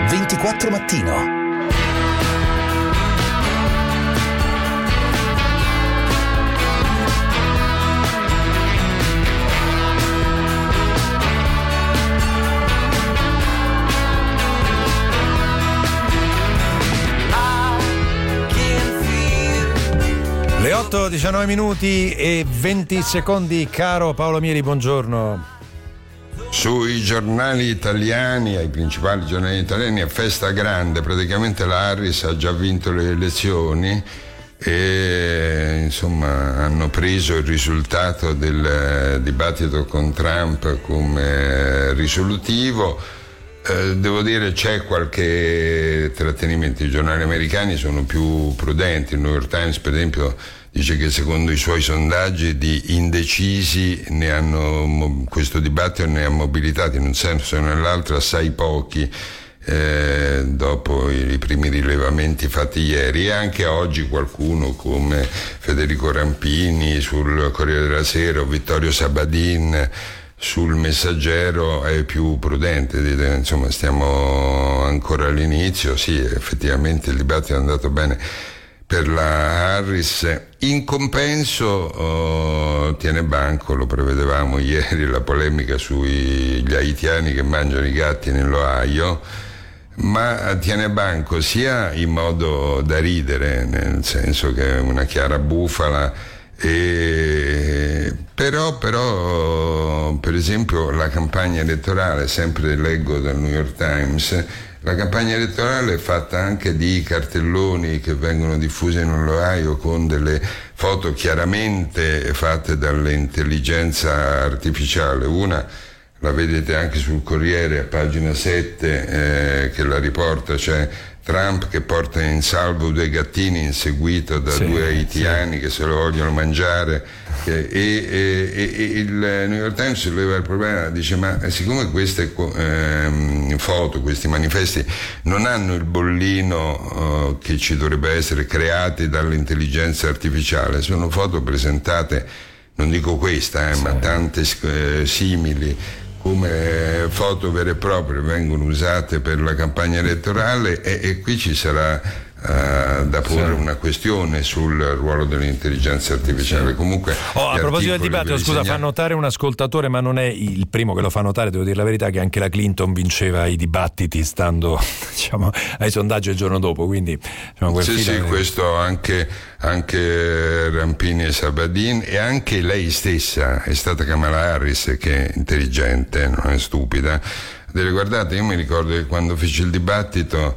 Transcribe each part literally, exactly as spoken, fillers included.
ventiquattro Mattino. Le otto e diciannove minuti e venti secondi, caro Paolo Mieri, buongiorno. Sui giornali italiani, ai principali giornali italiani, è festa grande, praticamente la Harris ha già vinto le elezioni e insomma hanno preso il risultato del dibattito con Trump come risolutivo. Eh, devo dire c'è qualche trattenimento, i giornali americani sono più prudenti, il New York Times per esempio dice che secondo i suoi sondaggi di indecisi ne hanno, questo dibattito ne ha mobilitati in un senso o nell'altro assai pochi eh, dopo i, i primi rilevamenti fatti ieri, e anche oggi qualcuno come Federico Rampini sul Corriere della Sera o Vittorio Sabadin sul Messaggero è più prudente. Insomma, stiamo ancora all'inizio. Sì, effettivamente il dibattito è andato bene per la Harris. In compenso oh, tiene banco, lo prevedevamo ieri, la polemica sugli haitiani che mangiano i gatti nell'Ohio, ma tiene banco sia in modo da ridere, nel senso che è una chiara bufala. E però, però per esempio la campagna elettorale, sempre leggo dal New York Times, la campagna elettorale è fatta anche di cartelloni che vengono diffusi nell'Ohio con delle foto chiaramente fatte dall'intelligenza artificiale. Una la vedete anche sul Corriere a pagina sette eh, che la riporta, cioè Trump che porta in salvo due gattini inseguito da sì, due haitiani sì. che se lo vogliono mangiare e, e, e, e il New York Times solleva il problema, dice ma siccome queste eh, foto, questi manifesti non hanno il bollino eh, che ci dovrebbe essere creati dall'intelligenza artificiale, sono foto presentate, non dico questa eh, sì. ma tante eh, simili come foto vere e proprie vengono usate per la campagna elettorale e, e qui ci sarà uh, da porre sì. una questione sul ruolo dell'intelligenza artificiale. Sì. Comunque oh, a proposito del dibattito, scusa, segnali... fa notare un ascoltatore, ma non è il primo che lo fa notare, devo dire la verità, che anche la Clinton vinceva i dibattiti stando diciamo ai sondaggi il giorno dopo, quindi diciamo, quel sì sì è... questo anche, anche Rampini e Sabadin, e anche lei stessa è stata Kamala Harris, che è intelligente, non è stupida. Delle, guardate, io mi ricordo che quando fece il dibattito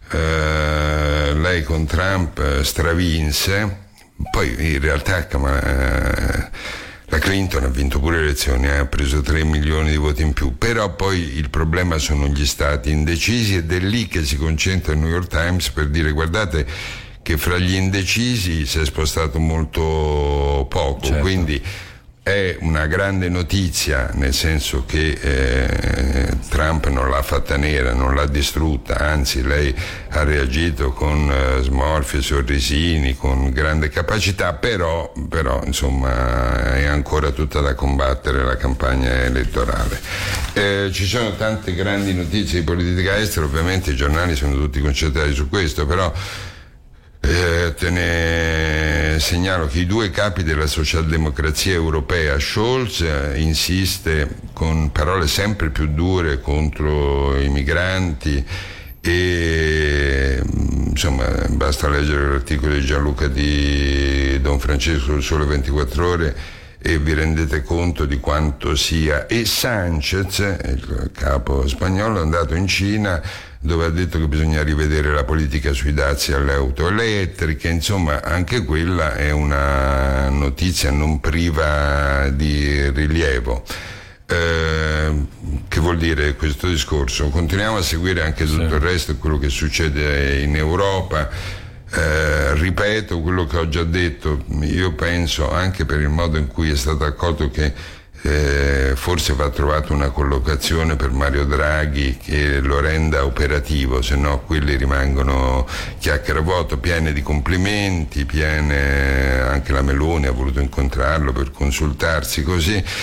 eh, lei con Trump eh, stravinse, poi in realtà Kamala, eh, la Clinton ha vinto pure le elezioni, eh, ha preso tre milioni di voti in più, però poi il problema sono gli stati indecisi ed è lì che si concentra il New York Times per dire guardate che fra gli indecisi si è spostato molto poco, certo. Quindi è una grande notizia, nel senso che eh, Trump non l'ha fatta nera, non l'ha distrutta, anzi lei ha reagito con eh, smorfie, sorrisini, con grande capacità, però, però insomma è ancora tutta da combattere la campagna elettorale. Eh, ci sono tante grandi notizie di politica estera, ovviamente i giornali sono tutti concentrati su questo, però Eh, te ne segnalo che i due capi della socialdemocrazia europea, Scholz eh, insiste con parole sempre più dure contro i migranti e insomma basta leggere l'articolo di Gianluca di Don Francesco sul Sole ventiquattro Ore e vi rendete conto di quanto sia. E Sanchez, il capo spagnolo, è andato in Cina dove ha detto che bisogna rivedere la politica sui dazi alle auto elettriche, insomma anche quella è una notizia non priva di rilievo. Eh, che vuol dire questo discorso? Continuiamo a seguire anche tutto sì. il resto, quello che succede in Europa. Eh, ripeto quello che ho già detto, io penso anche per il modo in cui è stato accolto che Eh, forse va trovata una collocazione per Mario Draghi che lo renda operativo, se no quelli rimangono chiacchiere a vuoto, piene di complimenti, piene, anche la Meloni ha voluto incontrarlo per consultarsi così.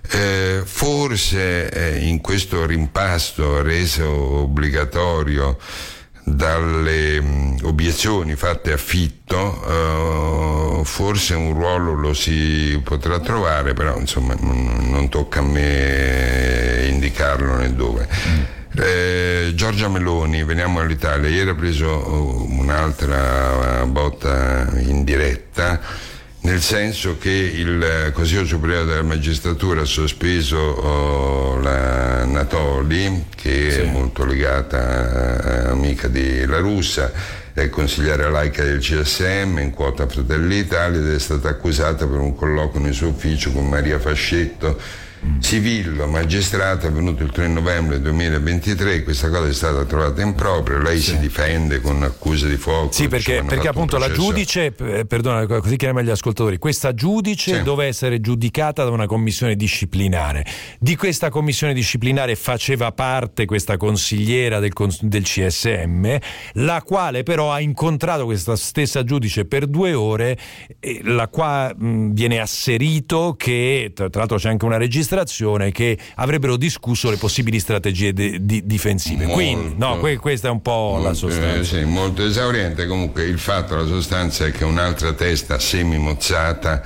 Eh, forse eh, in questo rimpasto reso obbligatorio dalle mh, obiezioni fatte a Fitto, eh, forse un ruolo lo si potrà trovare, però insomma non, non tocca a me indicarlo né dove. Mm. Eh, Giorgia Meloni, veniamo all'Italia, ieri ha preso un'altra botta in diretta, nel senso che il Consiglio Superiore della Magistratura ha sospeso oh, la Natoli, che sì. è molto legata, amica di La Russa, è consigliere laica del C S M, in quota Fratelli d'Italia, ed è stata accusata per un colloquio nel suo ufficio con Maria Fascetto, Civillo, magistrato, avvenuto il tre novembre duemilaventitré. Questa cosa è stata trovata impropria, lei sì. si difende con accuse di fuoco. Sì, perché, perché appunto la giudice, perdona, così chiamiamo gli ascoltatori, questa giudice sì. doveva essere giudicata da una commissione disciplinare. Di questa commissione disciplinare faceva parte questa consigliera del, del C S M, la quale però ha incontrato questa stessa giudice per due ore, la quale mh, viene asserito che, tra l'altro c'è anche una registrazione, che avrebbero discusso le possibili strategie de- di- difensive. Molto, Quindi no, que- questa è un po' molto, la sostanza. Eh, sì, molto esauriente. Comunque il fatto, la sostanza è che un'altra testa semi-mozzata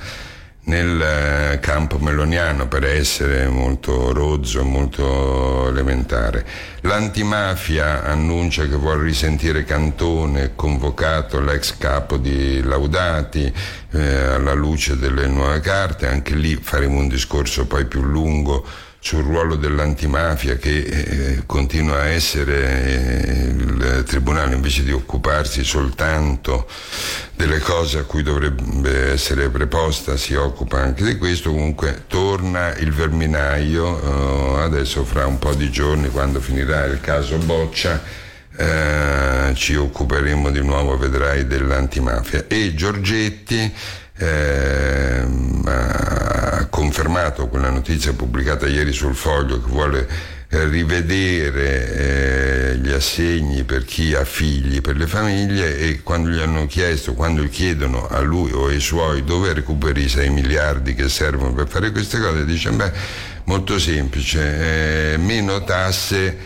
nel campo meloniano, per essere molto rozzo e molto elementare. L'antimafia annuncia che vuole risentire Cantone, convocato l'ex capo di Laudati, eh, alla luce delle nuove carte. Anche lì faremo un discorso poi più lungo sul ruolo dell'antimafia, che eh, continua a essere eh, il tribunale, invece di occuparsi soltanto delle cose a cui dovrebbe essere preposta, si occupa anche di questo. Comunque torna il Verminaio, eh, adesso fra un po' di giorni, quando finirà il caso Boccia, eh, ci occuperemo di nuovo, vedrai, dell'antimafia. E Giorgetti Eh, ha confermato quella notizia pubblicata ieri sul Foglio, che vuole eh, rivedere eh, gli assegni per chi ha figli, per le famiglie, e quando gli hanno chiesto, quando gli chiedono a lui o ai suoi dove recuperi i sei miliardi che servono per fare queste cose, dice beh, molto semplice, eh, meno tasse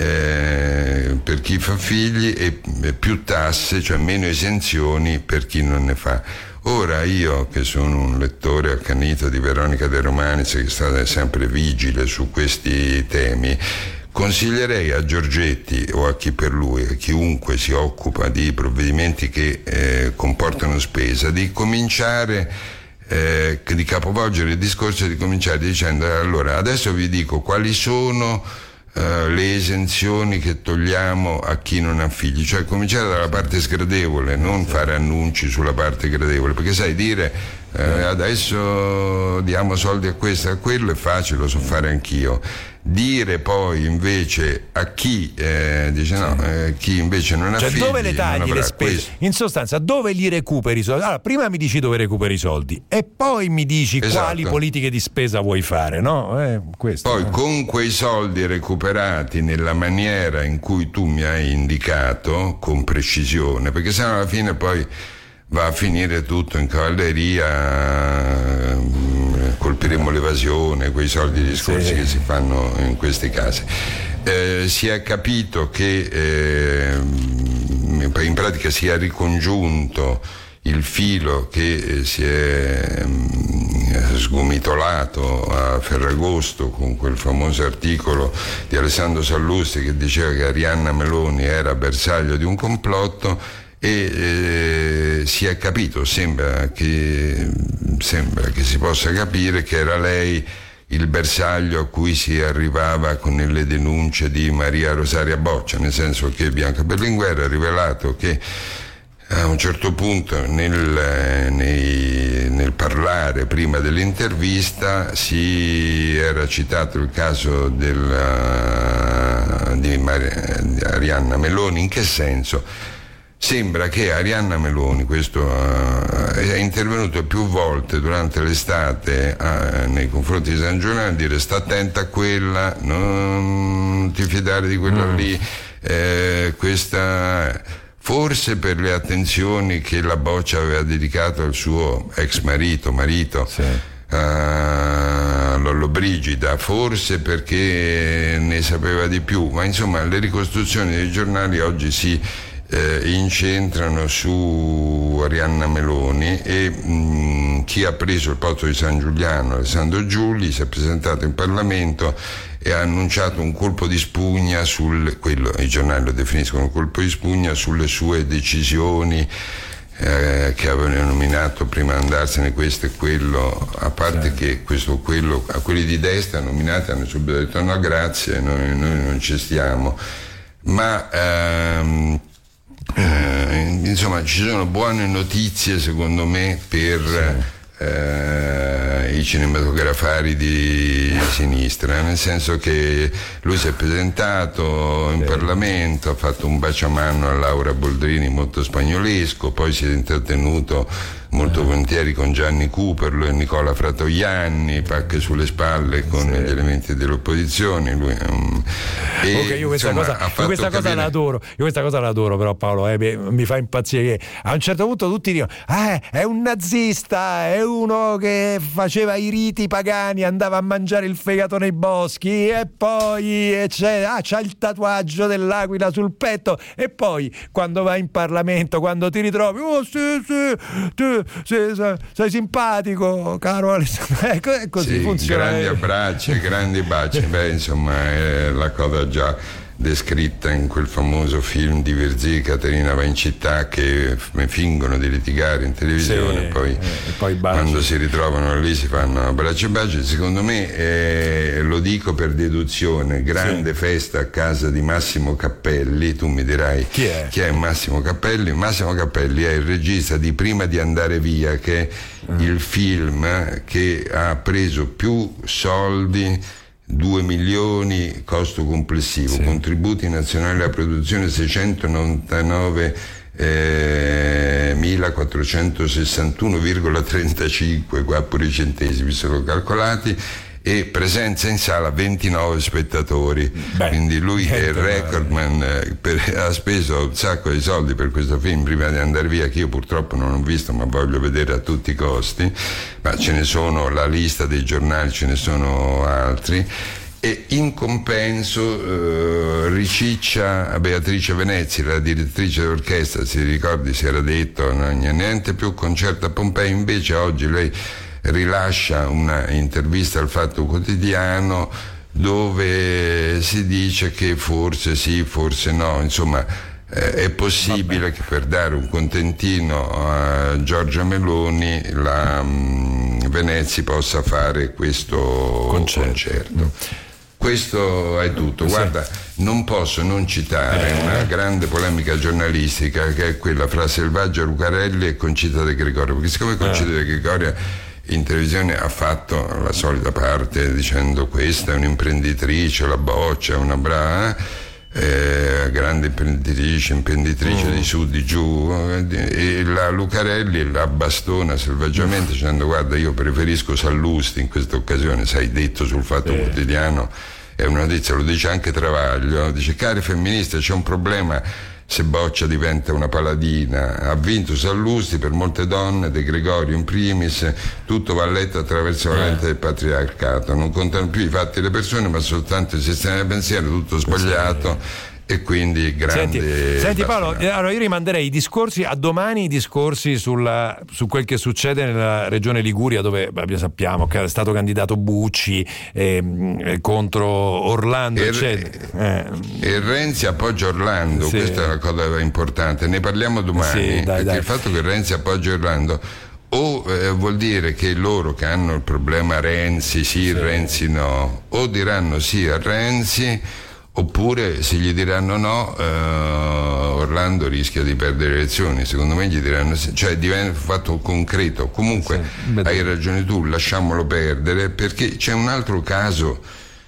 Eh, per chi fa figli e, e più tasse, cioè meno esenzioni per chi non ne fa. Ora io, che sono un lettore accanito di Veronica De Romanis, che è stata sempre vigile su questi temi, consiglierei a Giorgetti o a chi per lui, a chiunque si occupa di provvedimenti che eh, comportano spesa, di cominciare eh, di capovolgere il discorso e di cominciare dicendo: allora adesso vi dico quali sono Uh, le esenzioni che togliamo a chi non ha figli, cioè cominciare dalla parte sgradevole, non fare annunci sulla parte gradevole, perché sai, dire uh, adesso diamo soldi a questo e a quello è facile, lo so fare anch'io. Dire poi invece a chi eh, dice no, eh, chi invece non ha cioè, figli, dove le tagli le spese? Questo. In sostanza, dove li recuperi i soldi? Allora, prima mi dici dove recuperi i soldi e poi mi dici esatto. quali politiche di spesa vuoi fare, no? Eh, questo, poi eh. con quei soldi recuperati nella maniera in cui tu mi hai indicato, con precisione, perché sennò alla fine poi va a finire tutto in cavalleria, colpiremo l'evasione, quei soldi discorsi sì. che si fanno in questi casi. Eh, si è capito che eh, in pratica si è ricongiunto il filo che si è sgomitolato a Ferragosto con quel famoso articolo di Alessandro Sallusti che diceva che Arianna Meloni era bersaglio di un complotto. E eh, si è capito, sembra che, sembra che si possa capire che era lei il bersaglio a cui si arrivava con le denunce di Maria Rosaria Boccia, nel senso che Bianca Berlinguer ha rivelato che a un certo punto nel, nei, nel parlare prima dell'intervista si era citato il caso della, di, Maria, di Arianna Meloni. In che senso? Sembra che Arianna Meloni, questo uh, è intervenuto più volte durante l'estate uh, nei confronti di San Giuliano a dire: sta attenta a quella, non ti fidare di quella mm. lì, eh, questa, forse per le attenzioni che la Boccia aveva dedicato al suo ex marito, marito, sì. a Lollobrigida, forse perché ne sapeva di più, ma insomma le ricostruzioni dei giornali oggi si eh, incentrano su Arianna Meloni e mh, chi ha preso il posto di San Giuliano, Alessandro Giulli, si è presentato in Parlamento e ha annunciato un colpo di spugna sul, quello, i giornali lo definiscono un colpo di spugna sulle sue decisioni eh, che avevano nominato prima di andarsene questo e quello, a parte sì. che questo quello a quelli di destra nominati hanno subito detto no grazie, noi, noi non ci stiamo, ma ehm, eh, insomma ci sono buone notizie secondo me per sì. Eh, i cinematografari di sinistra, nel senso che lui si è presentato in Parlamento, ha fatto un baciamano a Laura Boldrini molto spagnolesco, poi si è intrattenuto molto volentieri con Gianni Cooperlo e Nicola Fratoianni, pacche sulle spalle con sì. gli elementi dell'opposizione. Lui è un... e, okay, io questa insomma, cosa, io questa cosa l'adoro, io questa cosa l'adoro però Paolo, eh, mi, mi fa impazzire che a un certo punto tutti dicono ah, è un nazista, è uno che faceva i riti pagani, andava a mangiare il fegato nei boschi e poi e c'è, ah, c'ha il tatuaggio dell'aquila sul petto e poi quando vai in Parlamento, quando ti ritrovi oh sì sì tu sei, sei, sei simpatico caro Alessandro, ecco, è così sì, funziona. Grandi abbracci, grandi baci, beh insomma è la cosa già descritta in quel famoso film di Virzì, Caterina va in città, che fingono di litigare in televisione, sì, poi, e poi quando si ritrovano lì si fanno abbracci e baci. Secondo me eh, lo dico per deduzione, grande sì. festa a casa di Massimo Cappelli. Tu mi dirai chi è? chi è Massimo Cappelli? Massimo Cappelli è il regista di Prima di andare via, che è mm. il film che ha preso più soldi, due milioni costo complessivo, sì. contributi nazionali alla produzione seicentonovantanove virgola trentacinque qua pure i centesimi sono calcolati, e presenza in sala ventinove spettatori. Beh, quindi lui è il recordman, per, ha speso un sacco di soldi per questo film Prima di andare via, che io purtroppo non ho visto ma voglio vedere a tutti i costi, ma ce ne sono, la lista dei giornali, ce ne sono altri. E in compenso eh, riciccia Beatrice Venezzi, la direttrice d'orchestra, si ricordi, si era detto no, niente più concerto a Pompei, invece oggi lei rilascia una intervista al Fatto Quotidiano dove si dice che forse sì, forse no, insomma eh, è possibile Vabbè. che per dare un contentino a Giorgia Meloni la mh, Venezzi possa fare questo concerto. concerto. Questo è tutto. Guarda, sì. non posso non citare eh. una grande polemica giornalistica che è quella fra Selvaggia Lucarelli e Concita De Gregorio, perché siccome Concita eh. De Gregorio in televisione ha fatto la solita parte dicendo questa è un'imprenditrice, la boccia, una brava eh, grande imprenditrice, imprenditrice mm. di su di giù, e la Lucarelli la bastona selvaggiamente mm. dicendo guarda io preferisco Sallusti in questa occasione, sai, detto sul Fatto eh. Quotidiano, è una notizia, lo dice anche Travaglio, dice cari femministe c'è un problema se Boccia diventa una paladina, ha vinto Sallusti, per molte donne, De Gregorio in primis, tutto va letto attraverso la lente del patriarcato, non contano più i fatti e le persone ma soltanto il sistema del pensiero, tutto sbagliato. E quindi grande. Senti, senti Paolo, allora io rimanderei i discorsi a domani, i discorsi sulla, su quel che succede nella regione Liguria, dove beh, sappiamo che è stato candidato Bucci eh, contro Orlando, e, eccetera. Eh. E Renzi appoggia Orlando, sì. Questa è una cosa importante, ne parliamo domani, sì, dai, perché dai. Il fatto che Renzi appoggia Orlando o eh, vuol dire che loro che hanno il problema Renzi sì, sì. Renzi no, o diranno sì a Renzi, oppure se gli diranno no eh, Orlando rischia di perdere le elezioni. Secondo me gli diranno sì, cioè diventa un fatto concreto. Comunque sì, hai ragione tu, lasciamolo perdere, perché c'è un altro caso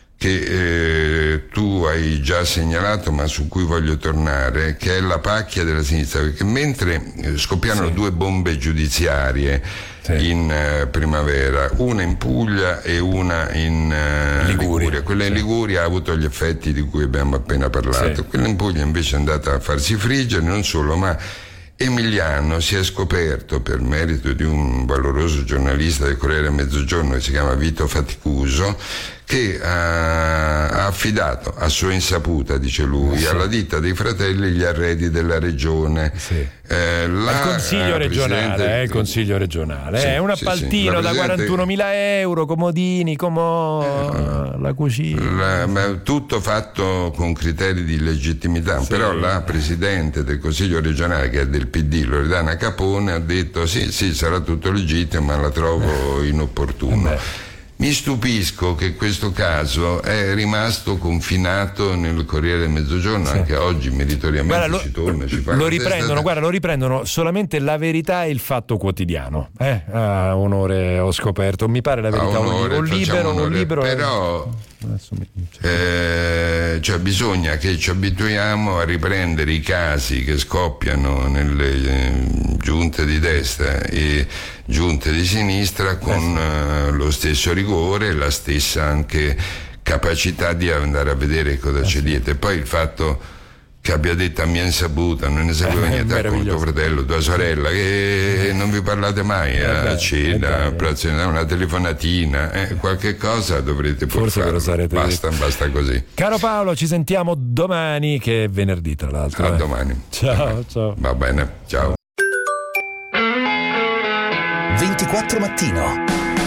che eh, tu hai già segnalato ma su cui voglio tornare, che è la pacchia della sinistra, perché mentre scoppiano sì. due bombe giudiziarie sì. in uh, primavera, una in Puglia e una in uh, Liguria. Liguria. Quella in sì. Liguria ha avuto gli effetti di cui abbiamo appena parlato, sì. quella in Puglia invece è andata a farsi friggere, non solo, ma Emiliano si è scoperto, per merito di un valoroso giornalista del Corriere Mezzogiorno che si chiama Vito Faticuso, che ha, ha affidato a sua insaputa, dice lui, sì, alla ditta dei fratelli gli arredi della regione. Sì. Eh, la, il consiglio eh, regionale, eh, il consiglio regionale, sì, è un appaltino sì, sì. da quarantunomila euro, comodini, como eh, la cucina. La, tutto fatto con criteri di legittimità, sì. Però la presidente del consiglio regionale, che è del P D, Loredana Capone, ha detto sì, sì, sarà tutto legittimo, ma la trovo inopportuno. Eh Mi stupisco che questo caso è rimasto confinato nel Corriere del Mezzogiorno, sì. Anche oggi meritoriamente guarda, lo, ci torna, ci fa lo riprendono, stata... guarda, lo riprendono solamente La Verità e Il Fatto Quotidiano. Eh? Ah, onore, ho scoperto, mi pare La Verità, onore, o libero, onore, o libero. Però eh, cioè bisogna che ci abituiamo a riprendere i casi che scoppiano nelle eh, giunte di destra e giunte di sinistra con eh, lo stesso rigore e la stessa anche capacità di andare a vedere cosa c'è dietro. E poi il fatto che abbia detto a mia insaputa, non ne sapeva eh, niente con tuo fratello, tua sorella, che non vi parlate mai eh, a cena, a pranzo, una telefonatina, eh, qualche cosa dovrete pur fare. Basta, basta così. Caro Paolo, ci sentiamo domani, che è venerdì tra l'altro. A eh. domani. Ciao, ciao. Va bene, ciao. ventiquattro Mattino.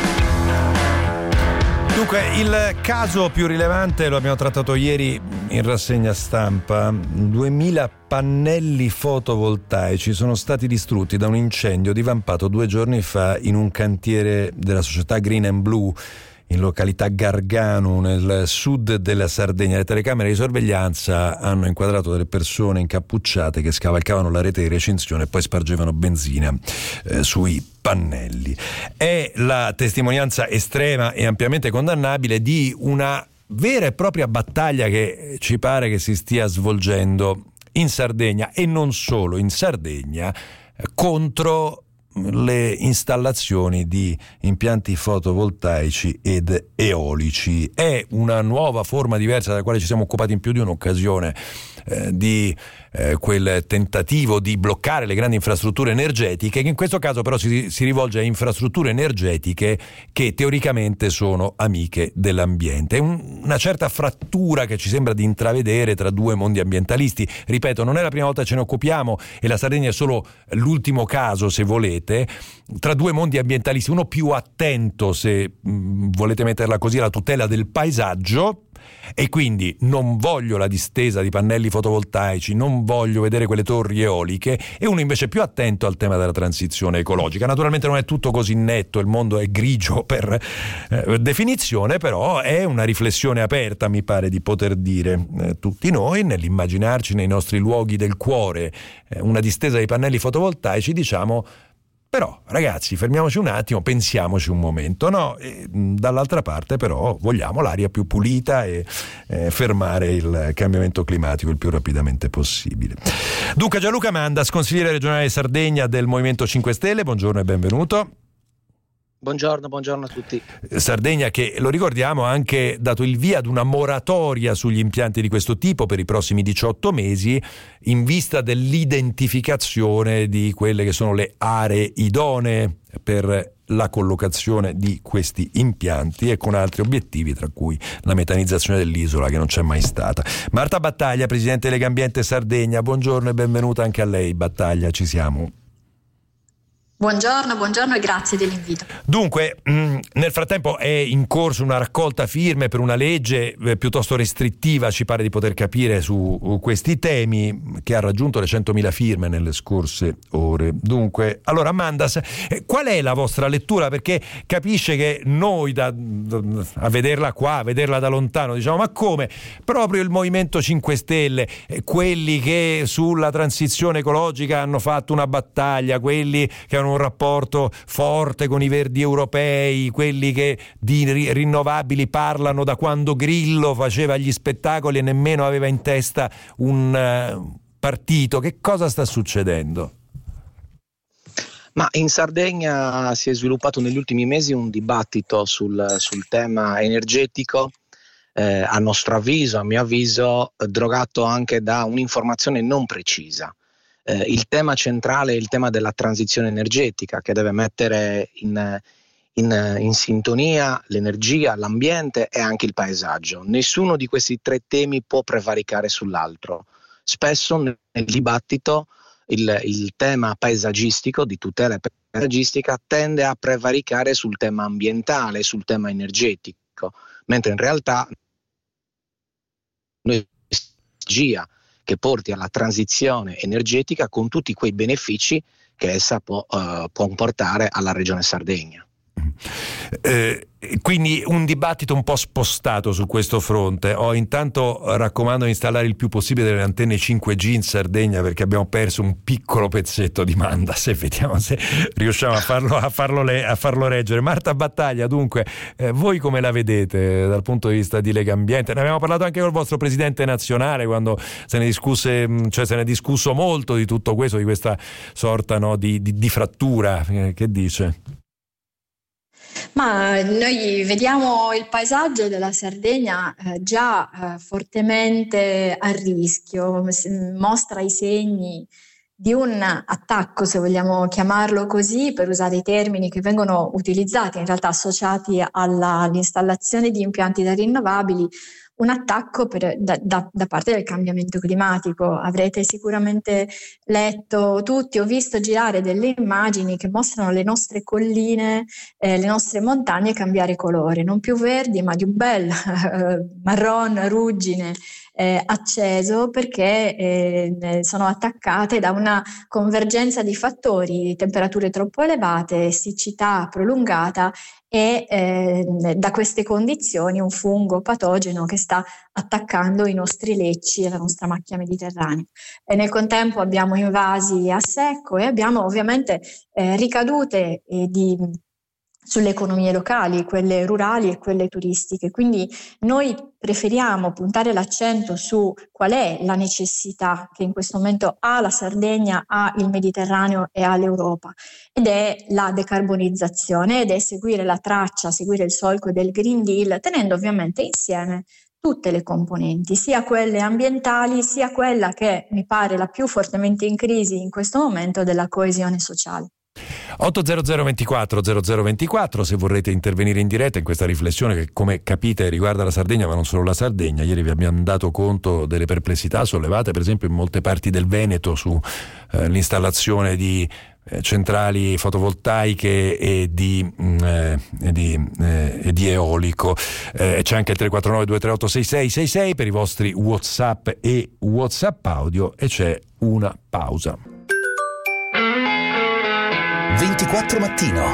Dunque, il caso più rilevante lo abbiamo trattato ieri in rassegna stampa. duemila pannelli fotovoltaici sono stati distrutti da un incendio divampato due giorni fa in un cantiere della società Green and Blue in località Gargano, nel sud della Sardegna. Le telecamere di sorveglianza hanno inquadrato delle persone incappucciate che scavalcavano la rete di recinzione e poi spargevano benzina eh, sui pannelli. È la testimonianza estrema e ampiamente condannabile di una vera e propria battaglia che ci pare che si stia svolgendo in Sardegna, e non solo in Sardegna, eh, contro le installazioni di impianti fotovoltaici ed eolici. È una nuova forma diversa della quale ci siamo occupati in più di un'occasione eh, di eh, quel tentativo di bloccare le grandi infrastrutture energetiche, che in questo caso però si, si rivolge a infrastrutture energetiche che teoricamente sono amiche dell'ambiente. È un, una certa frattura che ci sembra di intravedere tra due mondi ambientalisti. Ripeto, non è la prima volta che ce ne occupiamo e la Sardegna è solo l'ultimo caso, se volete, tra due mondi ambientalisti, uno più attento, se mh, volete metterla così, alla tutela del paesaggio, e quindi non voglio la distesa di pannelli fotovoltaici, non voglio vedere quelle torri eoliche, e uno invece più attento al tema della transizione ecologica. Naturalmente non è tutto così netto, il mondo è grigio per eh, definizione, però è una riflessione aperta, mi pare di poter dire, eh, tutti noi nell'immaginarci nei nostri luoghi del cuore eh, una distesa di pannelli fotovoltaici, diciamo. Però, ragazzi, fermiamoci un attimo, pensiamoci un momento, no? E, dall'altra parte, però, vogliamo l'aria più pulita e eh, fermare il cambiamento climatico il più rapidamente possibile. Dunque, Gianluca Mandas, consigliere regionale di Sardegna del Movimento cinque Stelle, buongiorno e benvenuto. Buongiorno, buongiorno a tutti. Sardegna che, lo ricordiamo, ha anche dato il via ad una moratoria sugli impianti di questo tipo per i prossimi diciotto mesi in vista dell'identificazione di quelle che sono le aree idonee per la collocazione di questi impianti, e con altri obiettivi, tra cui la metanizzazione dell'isola, che non c'è mai stata. Marta Battaglia, presidente Legambiente Sardegna, buongiorno e benvenuta anche a lei. Battaglia, ci siamo. Buongiorno, buongiorno e grazie dell'invito. Dunque, mh, nel frattempo è in corso una raccolta firme per una legge eh, piuttosto restrittiva, ci pare di poter capire, su uh, questi temi, che ha raggiunto le centomila firme nelle scorse ore. Dunque, allora Mandas, eh, qual è la vostra lettura? Perché capisce che noi da, da, a vederla qua, a vederla da lontano, diciamo, ma come? Proprio il Movimento cinque Stelle, eh, quelli che sulla transizione ecologica hanno fatto una battaglia, quelli che hanno un rapporto forte con i verdi europei, quelli che di rinnovabili parlano da quando Grillo faceva gli spettacoli e nemmeno aveva in testa un uh, partito. Che cosa sta succedendo? Ma in Sardegna si è sviluppato negli ultimi mesi un dibattito sul, sul tema energetico, eh, a nostro avviso, a mio avviso, drogato anche da un'informazione non precisa. eh, il tema centrale è il tema della transizione energetica, che deve mettere in, in, in sintonia l'energia, l'ambiente e anche il paesaggio. Nessuno di questi tre temi può prevaricare sull'altro. Spesso nel dibattito il, il tema paesaggistico, di tutela paesaggistica, tende a prevaricare sul tema ambientale, sul tema energetico, mentre in realtà noi energia che porti alla transizione energetica con tutti quei benefici che essa può, uh, può portare alla regione Sardegna. Eh, quindi un dibattito un po' spostato su questo fronte. Ho intanto raccomando di installare il più possibile delle antenne cinque G in Sardegna, perché abbiamo perso un piccolo pezzetto di Manda, se vediamo se riusciamo a farlo, a farlo, le, a farlo reggere. Marta Battaglia, dunque, eh, voi come la vedete dal punto di vista di Lega Ambiente? Ne abbiamo parlato anche col vostro presidente nazionale quando se ne discusse, cioè se ne è discusso molto di tutto questo, di questa sorta, no, di, di, di frattura. Eh, che dice? Ma noi vediamo il paesaggio della Sardegna eh, già eh, fortemente a rischio, mostra i segni di un attacco, se vogliamo chiamarlo così, per usare i termini che vengono utilizzati, in realtà associati alla, all'installazione di impianti da rinnovabili, un attacco per, da, da, da parte del cambiamento climatico. Avrete sicuramente letto tutti o visto girare delle immagini che mostrano le nostre colline, eh, le nostre montagne cambiare colore, non più verdi ma di un bel eh, marron, ruggine, eh, acceso, perché eh, sono attaccate da una convergenza di fattori, temperature troppo elevate, siccità prolungata e eh, da queste condizioni un fungo patogeno che sta attaccando i nostri lecci e la nostra macchia mediterranea. E nel contempo abbiamo invasi a secco e abbiamo ovviamente eh, ricadute eh, di sulle economie locali, quelle rurali e quelle turistiche. Quindi noi preferiamo puntare l'accento su qual è la necessità che in questo momento ha la Sardegna, ha il Mediterraneo e ha l'Europa, ed è la decarbonizzazione, ed è seguire la traccia, seguire il solco del Green Deal, tenendo ovviamente insieme tutte le componenti, sia quelle ambientali, sia quella che mi pare la più fortemente in crisi in questo momento, della coesione sociale. otto zero zero ventiquattro zero zero ventiquattro se vorrete intervenire in diretta in questa riflessione che, come capite, riguarda la Sardegna, ma non solo la Sardegna. Ieri vi abbiamo dato conto delle perplessità sollevate per esempio in molte parti del Veneto su eh, l'installazione di eh, centrali fotovoltaiche e di, mh, eh, e di, eh, e di eolico. Eh, c'è anche il tre quattro nove due tre otto sei sei sei sei per i vostri WhatsApp e WhatsApp audio, e c'è una pausa. ventiquattro mattino.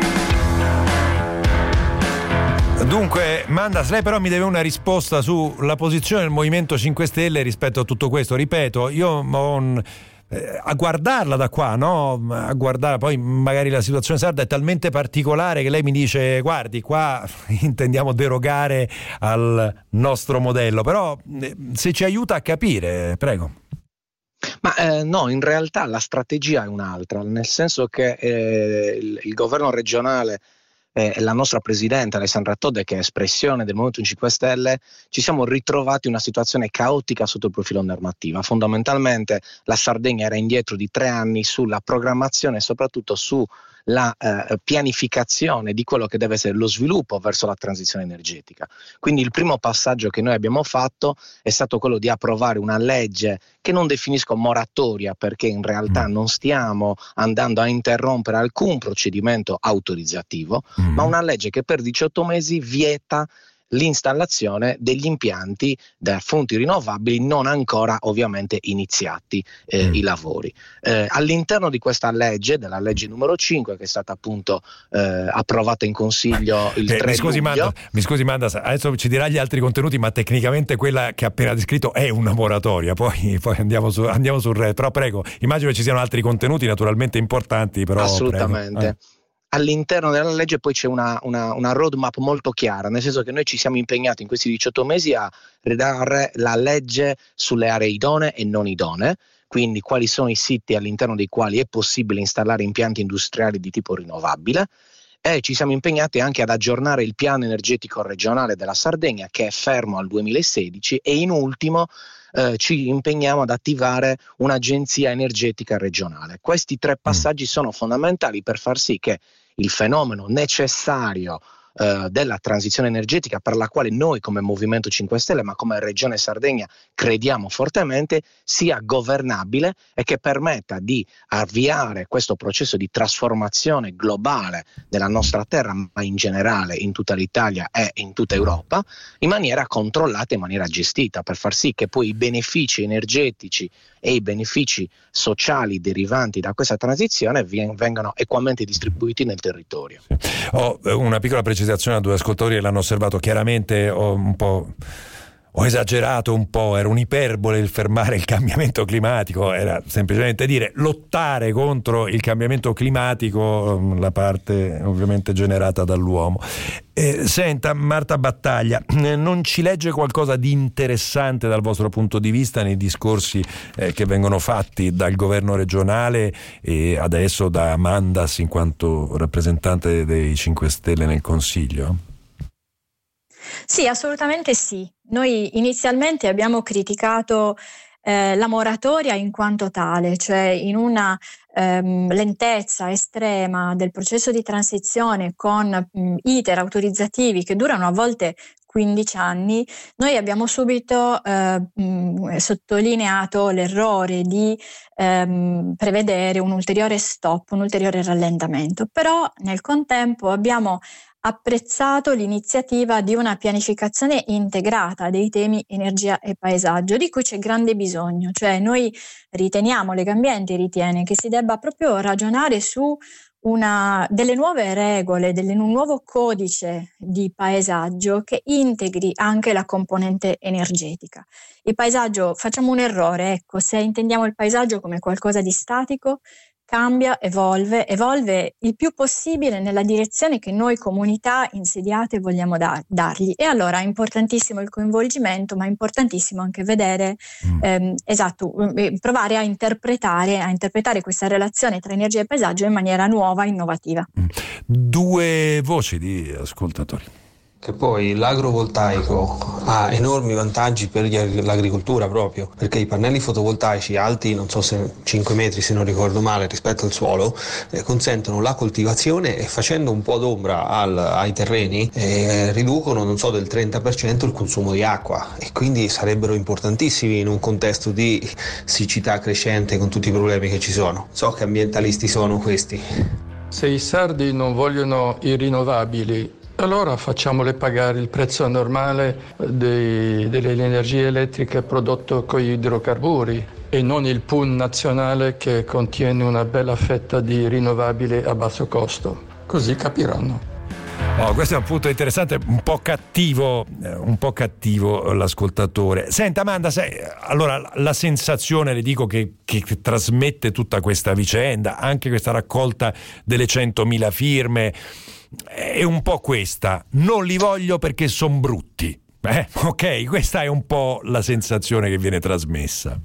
Dunque, Mandas, lei però mi deve una risposta sulla posizione del Movimento cinque Stelle rispetto a tutto questo. Ripeto, io ho un, eh, a guardarla da qua, no? A guardare, poi magari la situazione sarda è talmente particolare che lei mi dice: guardi, qua intendiamo derogare al nostro modello, però eh, se ci aiuta a capire, prego. Ma eh, no, in realtà la strategia è un'altra, nel senso che eh, il, il governo regionale e eh, la nostra presidente Alessandra Todde, che è espressione del Movimento cinque Stelle, ci siamo ritrovati in una situazione caotica sotto il profilo normativo. Fondamentalmente la Sardegna era indietro di tre anni sulla programmazione e soprattutto su la eh, pianificazione di quello che deve essere lo sviluppo verso la transizione energetica. Quindi il primo passaggio che noi abbiamo fatto è stato quello di approvare una legge che non definisco moratoria, perché in realtà non stiamo andando a interrompere alcun procedimento autorizzativo, mm. ma una legge che per diciotto mesi vieta l'installazione degli impianti da fonti rinnovabili non ancora ovviamente iniziati eh, mm. i lavori. Eh, all'interno di questa legge, della legge numero cinque, che è stata appunto eh, approvata in Consiglio il eh, tre mi scusi, luglio. Manda, mi scusi Manda, adesso ci dirà gli altri contenuti, ma tecnicamente quella che ha appena descritto è una moratoria, poi, poi andiamo, su, andiamo sul re, però prego, immagino che ci siano altri contenuti naturalmente importanti, però assolutamente. Eh. All'interno della legge poi c'è una, una, una roadmap molto chiara, nel senso che noi ci siamo impegnati in questi diciotto mesi a redare la legge sulle aree idonee e non idonee, quindi quali sono i siti all'interno dei quali è possibile installare impianti industriali di tipo rinnovabile, e ci siamo impegnati anche ad aggiornare il piano energetico regionale della Sardegna, che è fermo al duemilasedici, e in ultimo eh, ci impegniamo ad attivare un'agenzia energetica regionale. Questi tre passaggi mm. sono fondamentali per far sì che il fenomeno necessario eh, della transizione energetica, per la quale noi come Movimento cinque Stelle, ma come Regione Sardegna, crediamo fortemente, sia governabile e che permetta di avviare questo processo di trasformazione globale della nostra terra, ma in generale in tutta l'Italia e in tutta Europa, in maniera controllata, in maniera gestita, per far sì che poi i benefici energetici e i benefici sociali derivanti da questa transizione vengano equamente distribuiti nel territorio. Sì. Ho una piccola precisazione a due ascoltatori che l'hanno osservato. Chiaramente ho un po' ho esagerato un po', era un'iperbole il fermare il cambiamento climatico, era semplicemente dire lottare contro il cambiamento climatico, la parte ovviamente generata dall'uomo. Eh, senta, Marta Battaglia, non ci legge qualcosa di interessante dal vostro punto di vista nei discorsi eh, che vengono fatti dal governo regionale e adesso da Mandas in quanto rappresentante dei cinque Stelle nel Consiglio? Sì, assolutamente sì. Noi inizialmente abbiamo criticato eh, la moratoria in quanto tale, cioè in una ehm, lentezza estrema del processo di transizione con mh, iter autorizzativi che durano a volte quindici anni. Noi abbiamo subito eh, mh, sottolineato l'errore di ehm, prevedere un ulteriore stop, un ulteriore rallentamento, però nel contempo abbiamo apprezzato l'iniziativa di una pianificazione integrata dei temi energia e paesaggio, di cui c'è grande bisogno. Cioè noi riteniamo, Legambiente ritiene che si debba proprio ragionare su una delle nuove regole, del un nuovo codice di paesaggio che integri anche la componente energetica. Il paesaggio, facciamo un errore, ecco, se intendiamo il paesaggio come qualcosa di statico, cambia, evolve, evolve il più possibile nella direzione che noi comunità insediate vogliamo dar, dargli. E allora è importantissimo il coinvolgimento, ma è importantissimo anche vedere, mm. ehm, esatto, provare a interpretare, a interpretare questa relazione tra energia e paesaggio in maniera nuova, innovativa. Mm. Due voci di ascoltatori. Che poi l'agrovoltaico ha enormi vantaggi per gli, l'agricoltura proprio, perché i pannelli fotovoltaici alti, non so se cinque metri se non ricordo male, rispetto al suolo, eh, consentono la coltivazione e facendo un po' d'ombra al, ai terreni eh, riducono, non so, del trenta per cento il consumo di acqua, e quindi sarebbero importantissimi in un contesto di siccità crescente con tutti i problemi che ci sono. So che ambientalisti sono questi. Se i sardi non vogliono i rinnovabili, allora facciamole pagare il prezzo normale dei, delle energie elettriche prodotto con gli idrocarburi e non il pool nazionale che contiene una bella fetta di rinnovabili a basso costo. Così capiranno. Oh, questo è un punto interessante, un po' cattivo, un po' cattivo l'ascoltatore. Senta Amanda, sai, allora la sensazione, le dico, che, che trasmette tutta questa vicenda, anche questa raccolta delle centomila firme, è un po' questa: non li voglio perché sono brutti. Eh? Ok, questa è un po' la sensazione che viene trasmessa.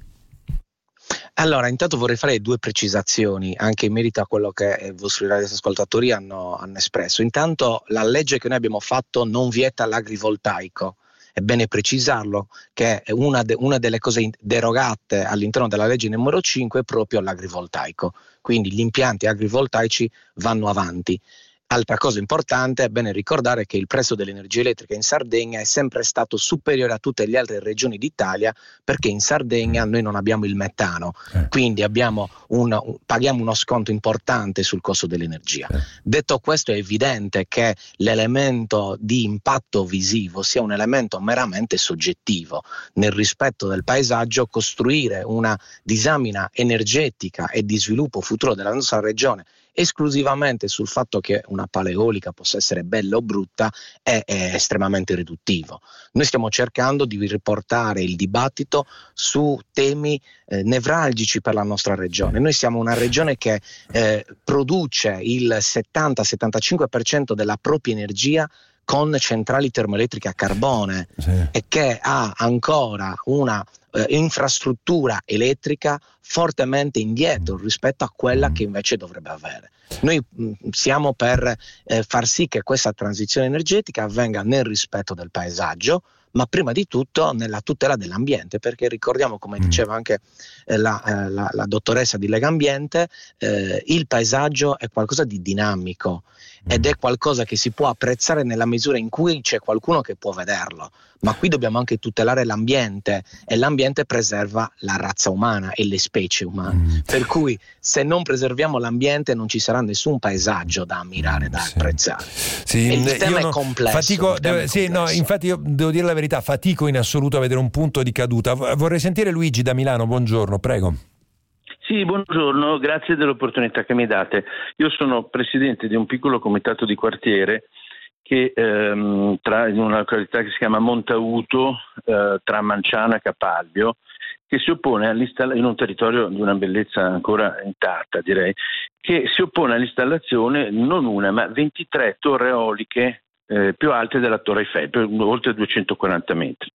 Allora, intanto vorrei fare due precisazioni anche in merito a quello che i vostri radioascoltatori hanno, hanno espresso. Intanto, la legge che noi abbiamo fatto non vieta l'agrivoltaico. È bene precisarlo che una, de, una delle cose derogate all'interno della legge numero cinque è proprio l'agrivoltaico. Quindi gli impianti agrivoltaici vanno avanti. Altra cosa importante, è bene ricordare che il prezzo dell'energia elettrica in Sardegna è sempre stato superiore a tutte le altre regioni d'Italia, perché in Sardegna noi non abbiamo il metano, eh. quindi abbiamo un, paghiamo uno sconto importante sul costo dell'energia. Eh. Detto questo, è evidente che l'elemento di impatto visivo sia un elemento meramente soggettivo. Nel rispetto del paesaggio, costruire una disamina energetica e di sviluppo futuro della nostra regione esclusivamente sul fatto che una pala eolica possa essere bella o brutta è, è estremamente riduttivo. Noi stiamo cercando di riportare il dibattito su temi eh, nevralgici per la nostra regione. Noi siamo una regione che eh, produce il settanta settantacinque per cento della propria energia con centrali termoelettriche a carbone, sì. e che ha ancora una eh, infrastruttura elettrica fortemente indietro rispetto a quella mm. che invece dovrebbe avere. Noi mh, siamo per eh, far sì che questa transizione energetica avvenga nel rispetto del paesaggio, ma prima di tutto nella tutela dell'ambiente, perché ricordiamo, come mm. diceva anche eh, la, eh, la, la dottoressa di Legambiente, eh, il paesaggio è qualcosa di dinamico mm. ed è qualcosa che si può apprezzare nella misura in cui c'è qualcuno che può vederlo, ma qui dobbiamo anche tutelare l'ambiente, e l'ambiente preserva la razza umana e le specie umane, mm. per cui se non preserviamo l'ambiente non ci sarà nessun paesaggio da ammirare, da sì. apprezzare. Sì, e il tema io è complesso. Fatico, tema deve, è sì, complesso. no, infatti io devo dire la verità, fatico in assoluto a vedere un punto di caduta. Vorrei sentire Luigi da Milano, buongiorno, prego. Sì, buongiorno, grazie dell'opportunità che mi date. Io sono presidente di un piccolo comitato di quartiere che ehm, tra, in una località che si chiama Montauto, eh, tra Manciana e Capalbio, che si oppone all'installazione, in un territorio di una bellezza ancora intatta, direi, che si oppone all'installazione non una ma ventitré torri eoliche eh, più alte della Torre Eiffel, per oltre duecentoquaranta metri.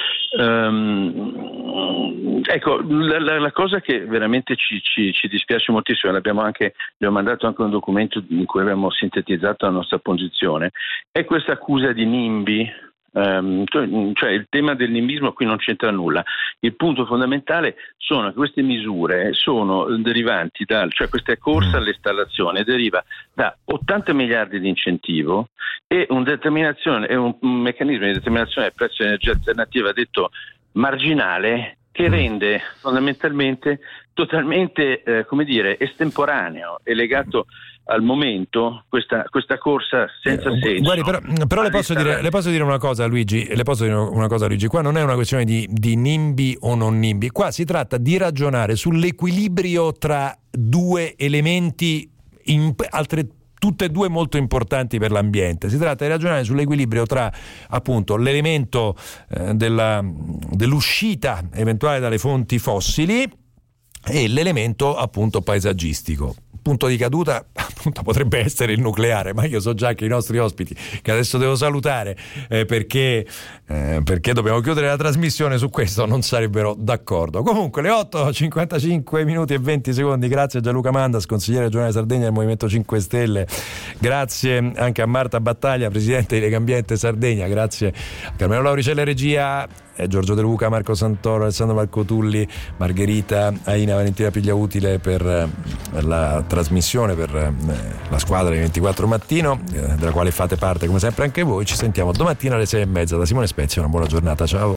Um, ecco, la, la, la cosa che veramente ci, ci, ci dispiace moltissimo, l'abbiamo anche, abbiamo mandato anche un documento in cui abbiamo sintetizzato la nostra posizione, è questa accusa di NIMBY. Um, cioè il tema del nimbismo qui non c'entra nulla. Il punto fondamentale sono che queste misure sono derivanti dal, cioè questa corsa all'installazione deriva da ottanta miliardi di incentivo e un determinazione e un, un meccanismo di determinazione del prezzo di energia alternativa detto marginale, che rende fondamentalmente totalmente eh, come dire estemporaneo e legato al momento questa, questa corsa senza eh, senso. Guardi, però, però le, posso dire, le posso dire una cosa, Luigi, le posso dire una cosa, Luigi, qua non è una questione di, di NIMBY o non NIMBY, qua si tratta di ragionare sull'equilibrio tra due elementi in, altre tutte e due molto importanti per l'ambiente. Si tratta di ragionare sull'equilibrio tra appunto l'elemento eh, della, dell'uscita eventuale dalle fonti fossili e l'elemento appunto paesaggistico. Punto di caduta appunto potrebbe essere il nucleare, ma io so già che i nostri ospiti, che adesso devo salutare eh, perché, eh, perché dobbiamo chiudere la trasmissione, su questo non sarebbero d'accordo. Comunque le otto e cinquantacinque minuti e venti secondi. Grazie a Gianluca Mandas, consigliere regionale Sardegna del Movimento cinque Stelle, grazie anche a Marta Battaglia, presidente di Legambiente Sardegna, grazie a Carmelo Lauricella regia, eh, Giorgio De Luca, Marco Santoro, Alessandro Marcotulli, Margherita Aina, Valentina Pigliautile per eh, la trasmissione, per eh, la squadra di ventiquattro Mattino, eh, della quale fate parte come sempre anche voi. Ci sentiamo domattina alle sei e mezza da Simone Spezia. Una buona giornata, ciao.